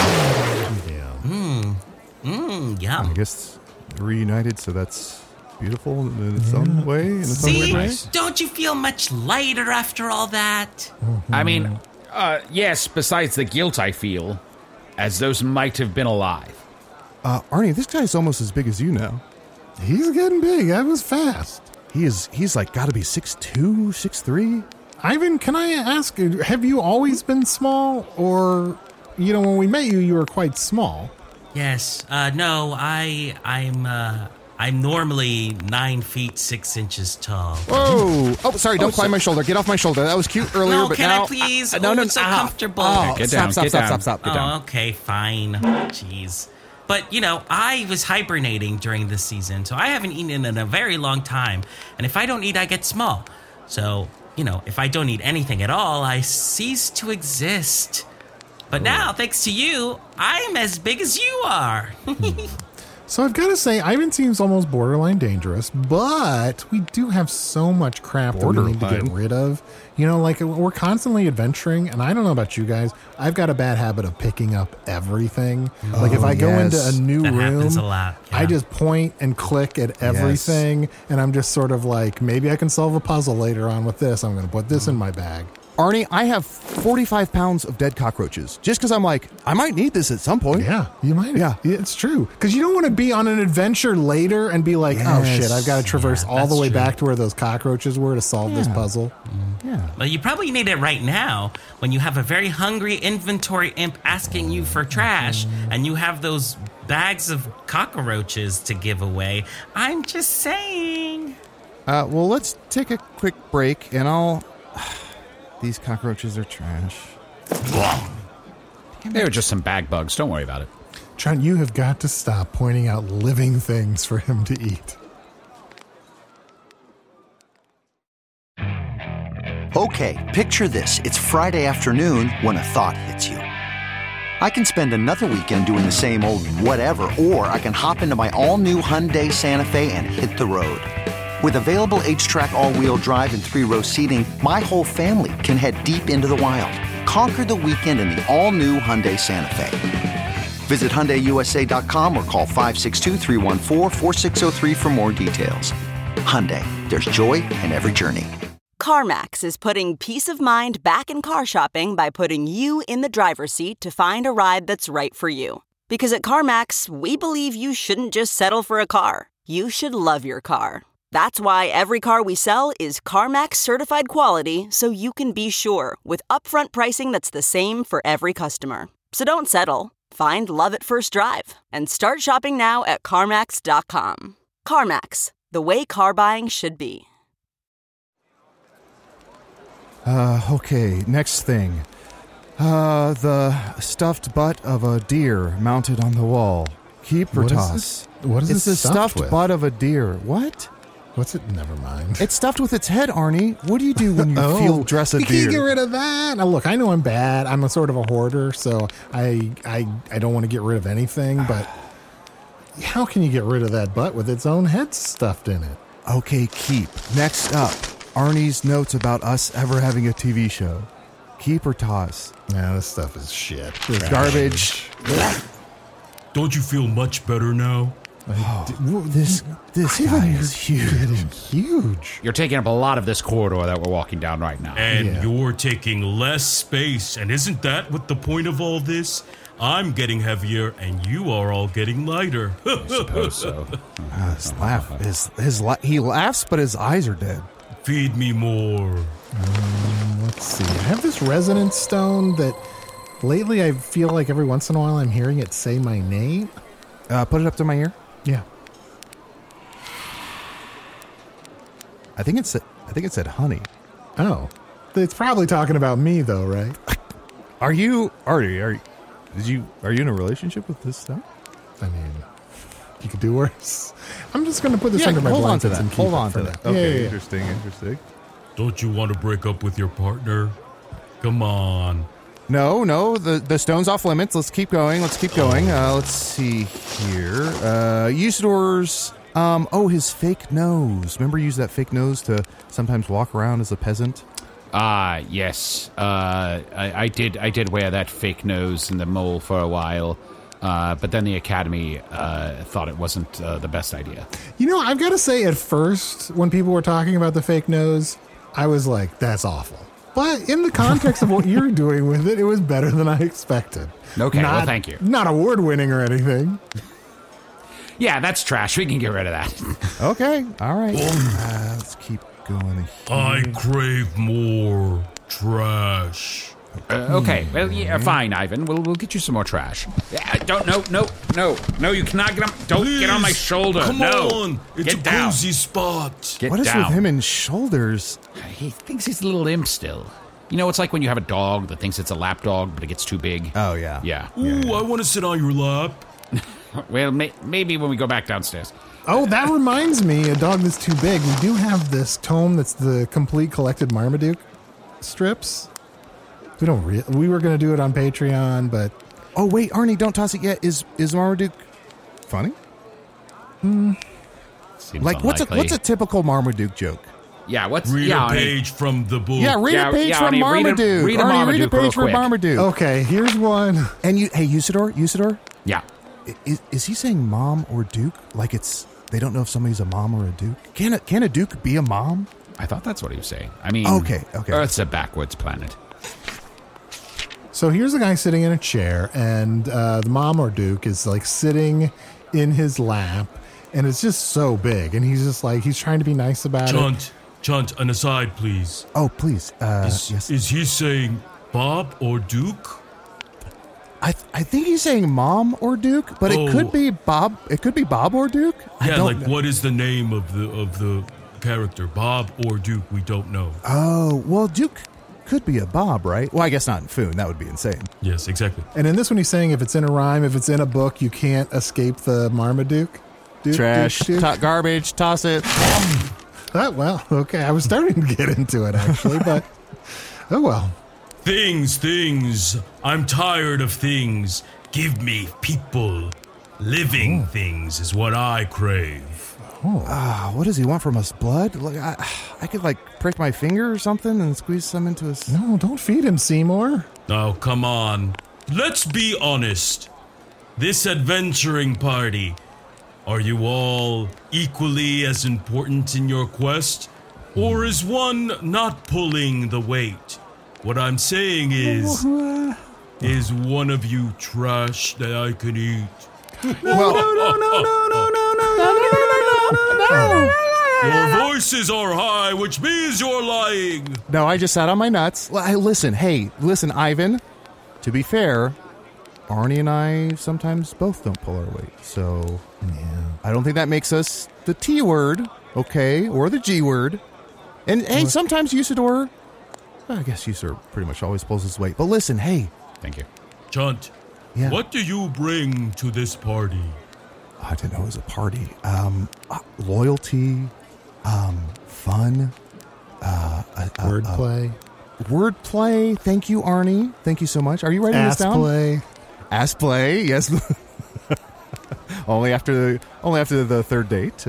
Yum. I guess reunited, so that's beautiful in its own way. In its own See? way. Don't you feel much lighter after all that? I mean, yes, besides the guilt I feel, as those might have been alive. Arnie, this guy's almost as big as you now. He's getting big. That was fast. He's like got to be 6'2", 6'3". Ivan, can I ask, have you always been small? Or, when we met you were quite small. Yes. No, I'm normally 9 feet 6 inches tall. Whoa! Oh, sorry! Don't climb my shoulder. Get off my shoulder. That was cute earlier, No, but can now I please? no, It's so comfortable. Get down. Stop. Get down. Okay, fine. Jeez. But, I was hibernating during this season, so I haven't eaten in a very long time. And if I don't eat, I get small. So, if I don't eat anything at all, I cease to exist. But now, thanks to you, I'm as big as you are. So I've got to say, Ivan seems almost borderline dangerous, but we do have so much crap that we need to get rid of. We're constantly adventuring, and I don't know about you guys, I've got a bad habit of picking up everything. If I go into a new That room, happens a lot, yeah. I just point and click at everything, and I'm just sort of like, maybe I can solve a puzzle later on with this. I'm going to put this in my bag. Arnie, I have 45 pounds of dead cockroaches. Just because I'm like, I might need this at some point. Yeah, you might. Yeah, it's true. Because you don't want to be on an adventure later and be like, oh shit, I've got to traverse all the way back to where those cockroaches were to solve this puzzle. Yeah. Well, you probably need it right now when you have a very hungry inventory imp asking you for trash and you have those bags of cockroaches to give away. I'm just saying. Well, let's take a quick break and I'll... These cockroaches are trash. They were just some bag bugs. Don't worry about it. John, you have got to stop pointing out living things for him to eat. Okay, picture this. It's Friday afternoon when a thought hits you. I can spend another weekend doing the same old whatever, or I can hop into my all-new Hyundai Santa Fe and hit the road. With available H-Track all-wheel drive and 3-row seating, my whole family can head deep into the wild. Conquer the weekend in the all-new Hyundai Santa Fe. Visit HyundaiUSA.com or call 562-314-4603 for more details. Hyundai, there's joy in every journey. CarMax is putting peace of mind back in car shopping by putting you in the driver's seat to find a ride that's right for you. Because at CarMax, we believe you shouldn't just settle for a car. You should love your car. That's why every car we sell is CarMax certified quality, so you can be sure with upfront pricing that's the same for every customer. So don't settle. Find love at first drive and start shopping now at CarMax.com. CarMax, the way car buying should be. Okay, next thing. The stuffed butt of a deer mounted on the wall. Keep or toss? What is it's this the stuffed butt of a deer. What? What's it? Never mind. It's stuffed with its head, Arnie. What do you do when you field dress a you deer? You can't get rid of that. Now, look, I know I'm bad. I'm a sort of a hoarder, so I don't want to get rid of anything, but how can you get rid of that butt with its own head stuffed in it? Okay, keep. Next up, Arnie's notes about us ever having a TV show. Keep or toss? Nah, this stuff is shit. It's garbage. Don't you feel much better now? This guy is huge. You're taking up a lot of this corridor that we're walking down right now. And you're taking less space. And isn't that what the point of all this? I'm getting heavier, and you are all getting lighter. I suppose so. His laugh. He laughs, but his eyes are dead. Feed me more. Let's see. I have this resonance stone that lately I feel like every once in a while I'm hearing it say my name. Put it up to my ear. Yeah. I think it's I think it said honey. Oh. It's probably talking about me, though, right? Are you in a relationship with this stuff? I mean, you could do worse. I'm just going to put this under my hold on to blankets that. and keep Hold it on for to now. that. Okay, Yeah. interesting. Don't you want to break up with your partner? Come on. No, the stone's off limits. Let's keep going. Let's see here. Usador's, his fake nose. Remember you used that fake nose to sometimes walk around as a peasant? Yes. I did wear that fake nose in the mole for a while. But then the Academy thought it wasn't the best idea. You know, I've got to say, at first, when people were talking about the fake nose, I was like, that's awful. But in the context of what you're doing with it, it was better than I expected. Okay, well, thank you. Not award-winning or anything. Yeah, that's trash. We can get rid of that. Okay, all right. Let's keep going. I crave more trash. Okay, well, yeah, fine, Ivan. We'll get you some more trash. No, you cannot get on. Don't get on my shoulder. Come on, it's get a down. cozy spot. Get What is down. with him and shoulders? He thinks he's a little imp still. You know, it's like when you have a dog that thinks it's a lap dog, but it gets too big. Oh, yeah. Yeah. Ooh, I want to sit on your lap. Well, maybe when we go back downstairs. Oh, that reminds me, a dog that's too big. We do have this tome that's the complete collected Marmaduke strips. We were going to do it on Patreon, but... Oh, wait, Arnie, don't toss it yet. Is Marmaduke funny? Seems Like, what's unlikely. a typical Marmaduke joke? Yeah, Read a page from the book. Yeah, read a page from Arnie, Marmaduke. read a Arnie, Marmaduke read a real page from quick. Marmaduke. Okay, here's one. And hey, Usador? Yeah. Is he saying mom or duke? Like they don't know if somebody's a mom or a duke? Can a duke be a mom? I thought that's what he was saying. I mean, Okay. Earth's a backwards planet. So here's a guy sitting in a chair, and the mom or Duke is like sitting in his lap, and it's just so big, and he's just like, he's trying to be nice about it. Chunt, an aside, please. Oh, please. Yes. Is he saying Bob or Duke? I think he's saying mom or duke, but it could be Bob. It could be Bob or Duke. Yeah, like what is the name of the character? Bob or Duke? We don't know. Oh, well, Duke could be a Bob, right? Well, I guess not in Foon. That would be insane. Yes, exactly. And in this one, he's saying if it's in a rhyme, if it's in a book, you can't escape the Marmaduke. Duke, Trash, Duke, Duke. garbage, toss it. Well, okay. I was starting to get into it, actually, but oh well. Things. I'm tired of things. Give me people. Living things is what I crave. What does he want from us? Blood? Like I could like prick my finger or something and squeeze some into his. No, don't feed him, Seymour. Now, come on. Let's be honest. This adventuring party, are you all equally as important in your quest? Or is one not pulling the weight? What I'm saying is one of you trash that I can eat? No. Your voices are high, which means you're lying. No, I just sat on my nuts. Listen, Ivan. To be fair, Arnie and I sometimes both don't pull our weight, so I don't think that makes us the T word, okay, or the G word. And hey, sometimes Usador, I guess Usador pretty much always pulls his weight. But listen, hey. Thank you. Chunt, what do you bring to this party? I didn't know it was a party. Loyalty, fun, wordplay. Wordplay. Thank you, Arnie. Thank you so much. Are you writing this down? Ass play. Yes. only after the third date.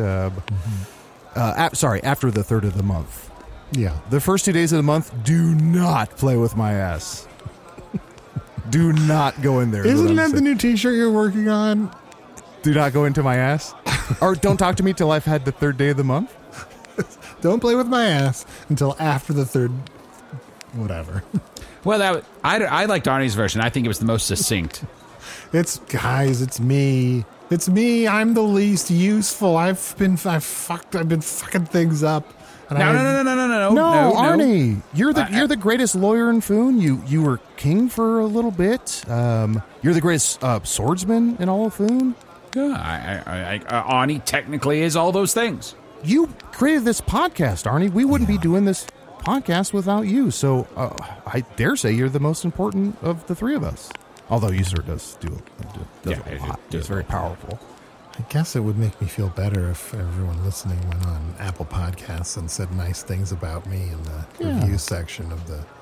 After the third of the month. Yeah. The first 2 days of the month, do not play with my ass. Do not go in there. Isn't that the new T-shirt you're working on? Do not go into my ass. Or don't talk to me till I've had the third day of the month. Don't play with my ass until after the third. Whatever. Well, I liked Arnie's version. I think it was the most succinct. It's me. It's me. I'm the least useful. I've been fucking things up. And No, Arnie. You're the greatest lawyer in Foon. You were king for a little bit. You're the greatest swordsman in all of Foon. Yeah, Arnie technically is all those things. you created this podcast, Arnie. We wouldn't be doing this podcast without you. So I dare say you're the most important of the three of us. Although Usador does do a lot. It's very powerful. I guess it would make me feel better if everyone listening went on Apple Podcasts and said nice things about me in the review section of the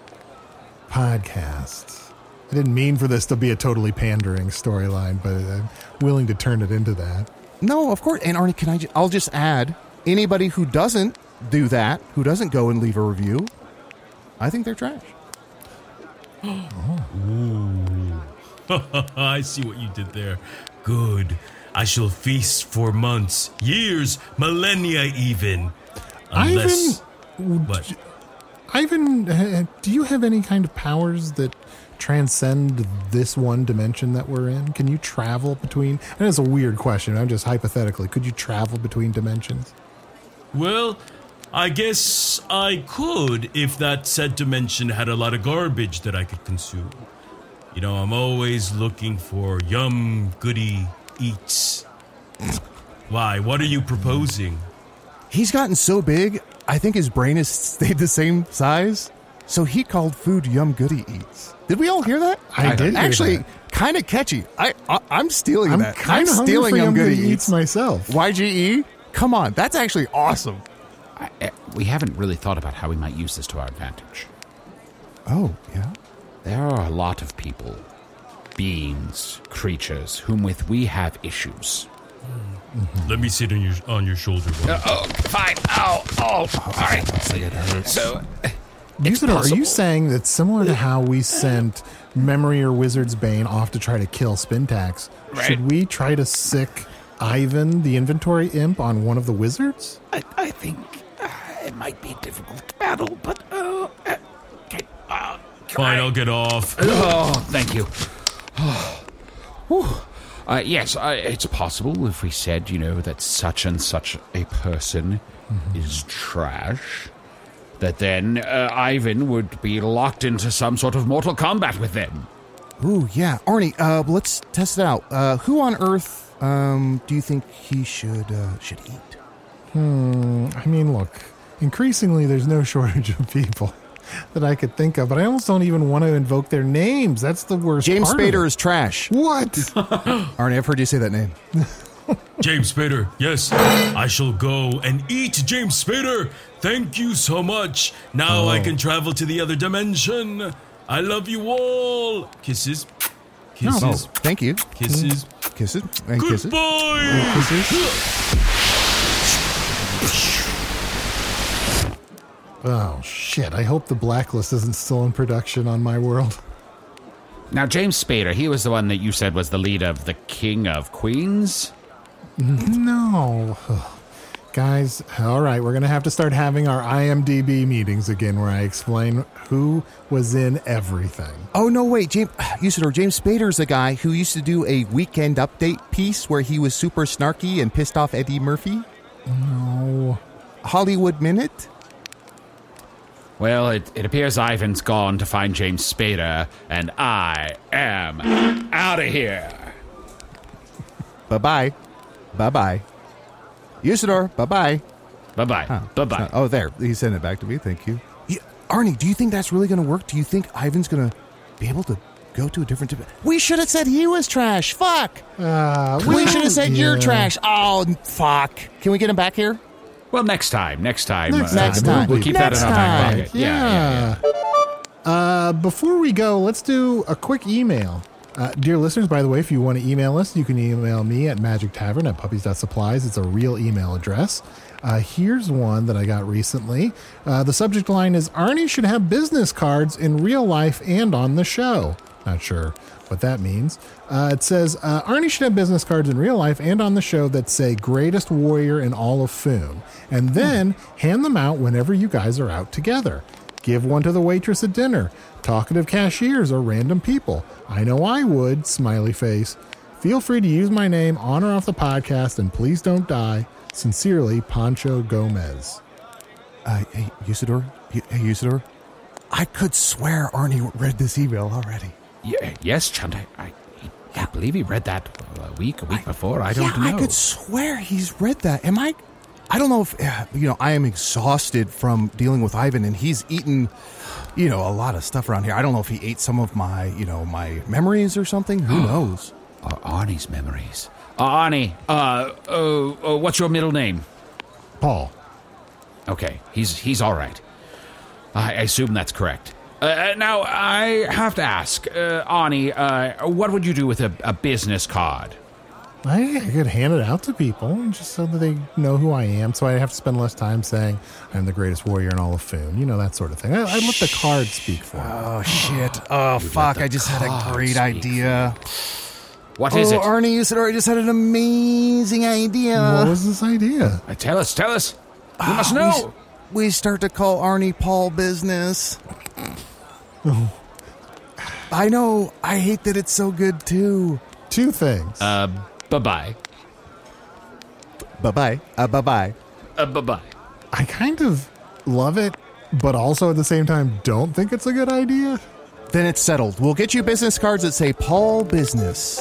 podcast. I didn't mean for this to be a totally pandering storyline, but I'm willing to turn it into that. No, of course. And Arnie, I'll just add, anybody who doesn't do that, who doesn't go and leave a review, I think they're trash. Ooh. I see what you did there. Good. I shall feast for months, years, millennia even. Unless... Ivan, do you have any kind of powers that transcend this one dimension that we're in? Can you travel between... I know it's a weird question. I'm just hypothetically. Could you travel between dimensions? Well, I guess I could if that said dimension had a lot of garbage that I could consume. You know, I'm always looking for yum goody eats. Why? What are you proposing? He's gotten so big, I think his brain has stayed the same size. So he called food Yum Goody Eats. Did we all hear that? I did. Actually, kind of catchy. I'm stealing that. I'm stealing Yum Goody Eats myself. YGE? Come on, that's actually awesome. We haven't really thought about how we might use this to our advantage. Oh, yeah? There are a lot of people, beings, creatures, whom with we have issues. Mm-hmm. Let me sit on your shoulder. Fine. Ow. All right. It hurts. So, Usador, are you saying that similar to how we sent Memory or Wizard's Bane off to try to kill Spintax, should we try to sick Ivan, the inventory imp, on one of the wizards? I think it might be a difficult battle, but okay. Fine, I'll get off. Oh, thank you. Yes, it's possible if we said, that such and such a person is trash, that then Ivan would be locked into some sort of mortal combat with them. Ooh, yeah. Arnie, let's test it out. Who on Earth do you think he should eat? I mean, look, increasingly there's no shortage of people that I could think of, but I almost don't even want to invoke their names. That's the worst James part Spader is trash. What? Arnie, I've heard you say that name. James Spader, yes. I shall go and eat James Spader. Thank you so much. Now I can travel to the other dimension. I love you all. Kisses. Kisses. No, thank you. Kisses. Kisses. And kisses. Goodbye. And kisses. Oh, shit. I hope the Blacklist isn't still in production on my world. Now, James Spader, he was the one that you said was the lead of the King of Queens? No. Guys, all right, we're going to have to start having our IMDb meetings again where I explain who was in everything. Oh, no, wait. James Spader's the guy who used to do a Weekend Update piece where he was super snarky and pissed off Eddie Murphy? No. Hollywood Minute? Well, it appears Ivan's gone to find James Spader, and I am out of here. Bye-bye. Bye-bye. Usador, bye-bye. Bye-bye. Huh. Bye-bye. Oh, there. He sent it back to me. Thank you. Arnie, do you think that's really going to work? Do you think Ivan's going to be able to go to a different... We should have said he was trash. Fuck. We should have said you're trash. Oh, fuck. Can we get him back here? Well, next time. Next time. We'll keep that in our back pocket. Yeah. Before we go, let's do a quick email. Dear listeners, by the way, if you want to email us, you can email me at magictavern@puppies.supplies. It's a real email address. Here's one that I got recently. The subject line is, Arnie should have business cards in real life and on the show. Not sure what that means. It says, Arnie should have business cards in real life and on the show that say greatest warrior in all of Foon, and then hand them out whenever you guys are out together. Give one to the waitress at dinner, talkative cashiers, or random people. I know I would, smiley face. Feel free to use my name on or off the podcast, and please don't die. Sincerely, Pancho Gomez. Hey, Usador. I could swear Arnie read this email already. Yes, Chunt. I believe he read that a week before. I don't know. I could swear he's read that. Am I I don't know if, I am exhausted from dealing with Ivan, and he's eaten, a lot of stuff around here. I don't know if he ate some of my, my memories or something. Who knows? Arnie's memories. Arnie, what's your middle name? Paul. Okay, he's all right. I assume that's correct. Now, I have to ask, Arnie, what would you do with a business card? I could hand it out to people just so that they know who I am, so I have to spend less time saying I'm the greatest warrior in all of Foon. That sort of thing. I let the card speak for me. Oh, shit. Oh, fuck. I just had a great idea. What is it? Arnie, you said I just had an amazing idea. What was this idea? Tell us. You must know. We start to call Arnie Paul Business. I know. I hate that it's so good, too. 2 things. Bye-bye. Bye-bye. Bye-bye. Bye-bye. I kind of love it, but also at the same time don't think it's a good idea. Then it's settled. We'll get you business cards that say Paul Business.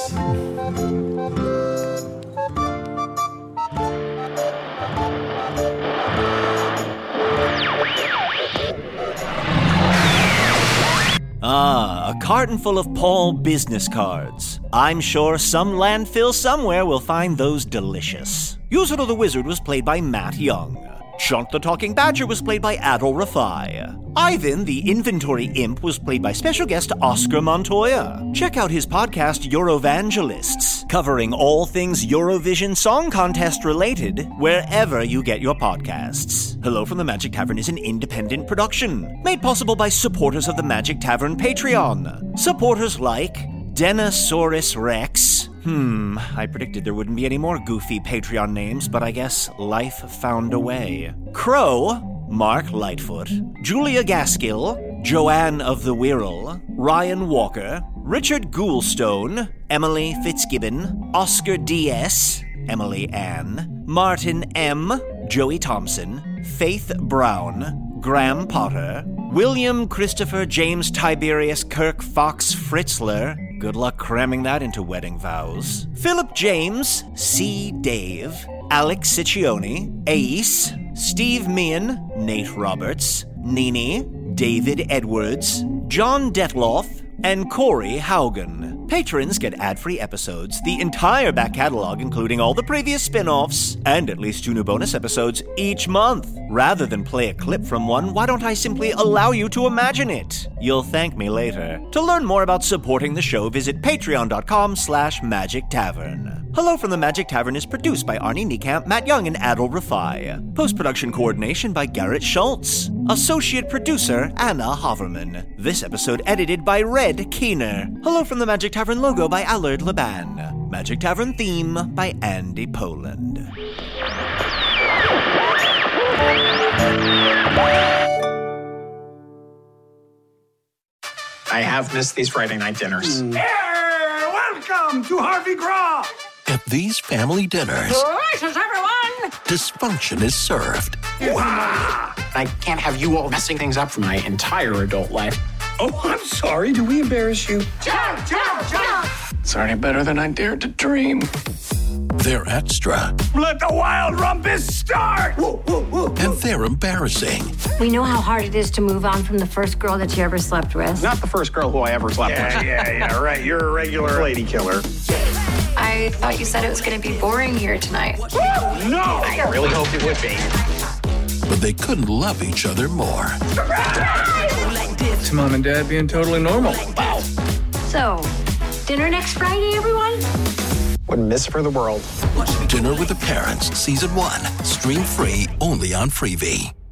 A carton full of Paul business cards. I'm sure some landfill somewhere will find those delicious. Usador the Wizard was played by Matt Young. Chunt the Talking Badger was played by Adol Rafai. Ivan the Inventory Imp was played by special guest Oscar Montoya. Check out his podcast Eurovangelists, covering all things Eurovision Song Contest related wherever you get your podcasts. Hello from the Magic Tavern is an independent production, made possible by supporters of the Magic Tavern Patreon. Supporters like Denosaurus Rex. I predicted there wouldn't be any more goofy Patreon names, but I guess life found a way. Crow, Mark Lightfoot, Julia Gaskill, Joanne of the Wirral, Ryan Walker, Richard Goulstone, Emily Fitzgibbon, Oscar D.S., Emily Ann, Martin M., Joey Thompson, Faith Brown, Graham Potter, William Christopher James Tiberius Kirk Fox Fritzler. Good luck cramming that into wedding vows. Philip James, C. Dave, Alex Ciccione, Ace, Steve Meehan, Nate Roberts, Nini, David Edwards, John Detloff, and Corey Haugen. Patrons get ad-free episodes, the entire back catalog including all the previous spin-offs, and at least 2 new bonus episodes each month. Rather than play a clip from one, why don't I simply allow you to imagine it? You'll thank me later. To learn more about supporting the show, visit patreon.com/Magic Tavern. Hello from the Magic Tavern is produced by Arnie Niekamp, Matt Young, and Adol Rafai. Post-production coordination by Garrett Schultz. Associate producer, Anna Haverman. This episode edited by Red Keener. Hello from the Magic Tavern logo by Allard Laban. Magic Tavern theme by Andy Poland. I have missed these Friday night dinners. Welcome to Harvey Graw. At these family dinners, Gracious, everyone! dysfunction is served. Wow. I can't have you all messing things up for my entire adult life. Oh, I'm sorry. Do we embarrass you? Jump, jump, jump! It's already better than I dared to dream. They're extra. Let the wild rumpus start! Woo, woo, woo, woo. And they're embarrassing. We know how hard it is to move on from the first girl that you ever slept with. Not the first girl who I ever slept with. Yeah, right. You're a regular lady killer. I thought you said it was going to be boring here tonight. No! I really hoped it would be. But they couldn't love each other more. It's Mom and Dad being totally normal. Wow. So, dinner next Friday, everyone? Wouldn't miss it for the world. Dinner with the Parents, Season 1. Stream free only on Freevee.